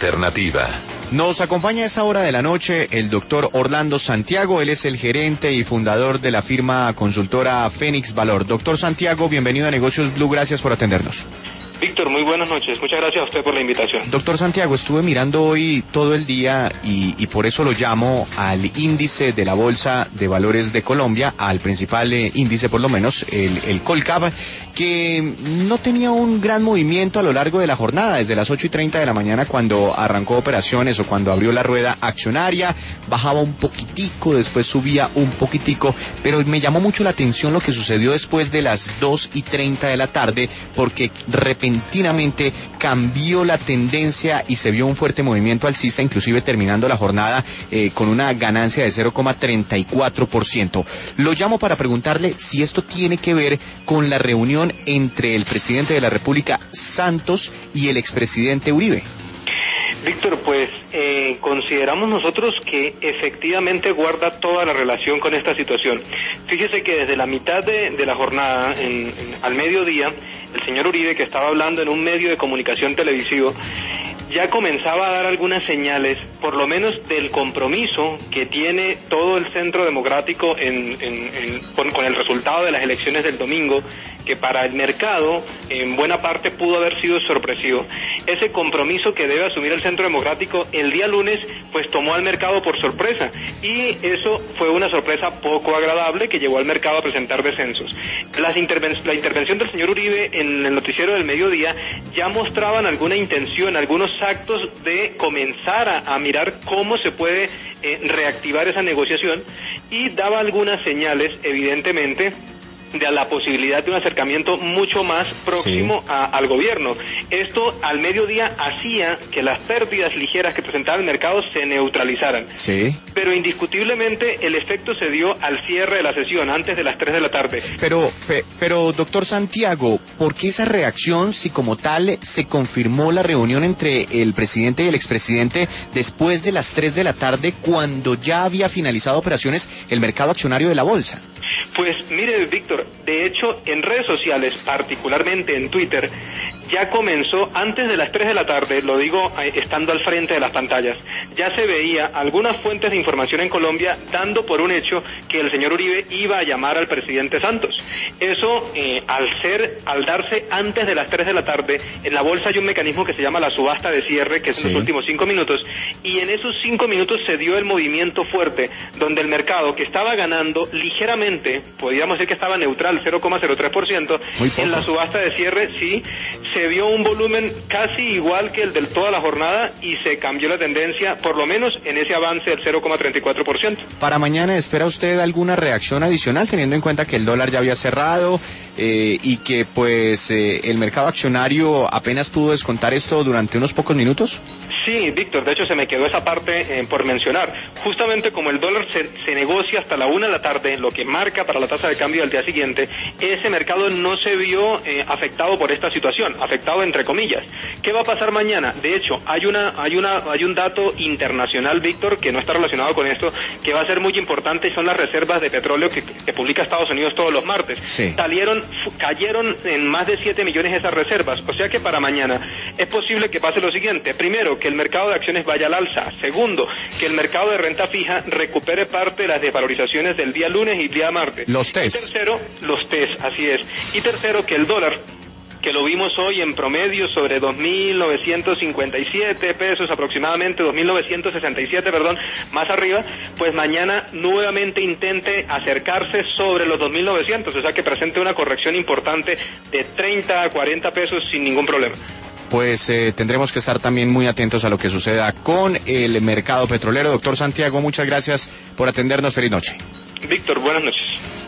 Alternativa. Nos acompaña a esta hora de la noche el doctor Orlando Santiago. Él es el gerente y fundador de la firma consultora Fénix Valor. Doctor Santiago, bienvenido a Negocios Blue, gracias por atendernos. Víctor, muy buenas noches. Muchas gracias a usted por la invitación. Doctor Santiago, estuve mirando hoy todo el día y por eso lo llamo al índice de la Bolsa de Valores de Colombia, al principal índice por lo menos, el Colcap, que no tenía un gran movimiento a lo largo de la jornada, desde las 8:30 de la mañana cuando arrancó operaciones o cuando abrió la rueda accionaria, bajaba un poquitico, después subía un poquitico, pero me llamó mucho la atención lo que sucedió después de las 2:30 de la tarde, porque repentinamente cambió la tendencia y se vio un fuerte movimiento alcista, inclusive terminando la jornada con una ganancia de 0,34%. Lo llamo para preguntarle si esto tiene que ver con la reunión entre el presidente de la República, Santos, y el expresidente Uribe. Víctor, pues consideramos nosotros que efectivamente guarda toda la relación con esta situación. Fíjese que desde la mitad de la jornada, al mediodía, el señor Uribe, que estaba hablando en un medio de comunicación televisivo, ya comenzaba a dar algunas señales, por lo menos del compromiso que tiene todo el Centro Democrático con el resultado de las elecciones del domingo, que para el mercado en buena parte pudo haber sido sorpresivo. Ese compromiso que debe asumir el Centro Democrático el día lunes, pues tomó al mercado por sorpresa, y eso fue una sorpresa poco agradable que llevó al mercado a presentar descensos. La intervención del señor Uribe en el noticiero del mediodía ya mostraban alguna intención, algunos actos de comenzar a mirar cómo se puede reactivar esa negociación, y daba algunas señales, evidentemente, de la posibilidad de un acercamiento mucho más próximo al gobierno. Esto al mediodía hacía que las pérdidas ligeras que presentaba el mercado se neutralizaran. Sí. Pero indiscutiblemente el efecto se dio al cierre de la sesión, antes de las 3 de la tarde. Pero doctor Santiago, ¿por qué esa reacción si como tal se confirmó la reunión entre el presidente y el expresidente después de las 3 de la tarde, cuando ya había finalizado operaciones el mercado accionario de la bolsa? Pues mire, Víctor, de hecho en redes sociales, particularmente en Twitter, ya comenzó antes de las 3 de la tarde, lo digo estando al frente de las pantallas, ya se veía algunas fuentes de información en Colombia dando por un hecho que el señor Uribe iba a llamar al presidente Santos. Eso, al darse antes de las 3 de la tarde, en la bolsa hay un mecanismo que se llama la subasta de cierre, que es en los últimos 5 minutos, y en esos 5 minutos se dio el movimiento fuerte, donde el mercado, que estaba ganando ligeramente, podríamos decir que estaba neutral, 0,03%, en la subasta de cierre sí se vio un volumen casi igual que el de toda la jornada, y se cambió la tendencia, por lo menos en ese avance del 0,34%. ¿Para mañana espera usted alguna reacción adicional, teniendo en cuenta que el dólar ya había cerrado y que pues el mercado accionario apenas pudo descontar esto durante unos pocos minutos? Sí, Víctor, de hecho se me quedó esa parte por mencionar. Justamente como el dólar se negocia hasta la 1 de la tarde, lo que marca para la tasa de cambio del día siguiente, ese mercado no se vio afectado por esta situación, afectado entre comillas. ¿Qué va a pasar mañana? De hecho, hay un dato internacional, Víctor, que no está relacionado con esto, que va a ser muy importante, y son las reservas de petróleo que publica Estados Unidos todos los martes. Sí. Cayeron en más de 7 millones esas reservas, o sea que para mañana es posible que pase lo siguiente: primero, que el mercado de acciones vaya al alza; segundo, que el mercado de renta fija recupere parte de las desvalorizaciones del día lunes y día martes. Los TES. Y tercero, los TES, así es. Y tercero, que el dólar, que lo vimos hoy en promedio sobre 2.957 pesos aproximadamente, 2.967, perdón, más arriba, pues mañana nuevamente intente acercarse sobre los 2.900, o sea que presente una corrección importante de 30 a 40 pesos sin ningún problema. Pues tendremos que estar también muy atentos a lo que suceda con el mercado petrolero. Doctor Santiago, muchas gracias por atendernos. Feliz noche. Víctor, buenas noches.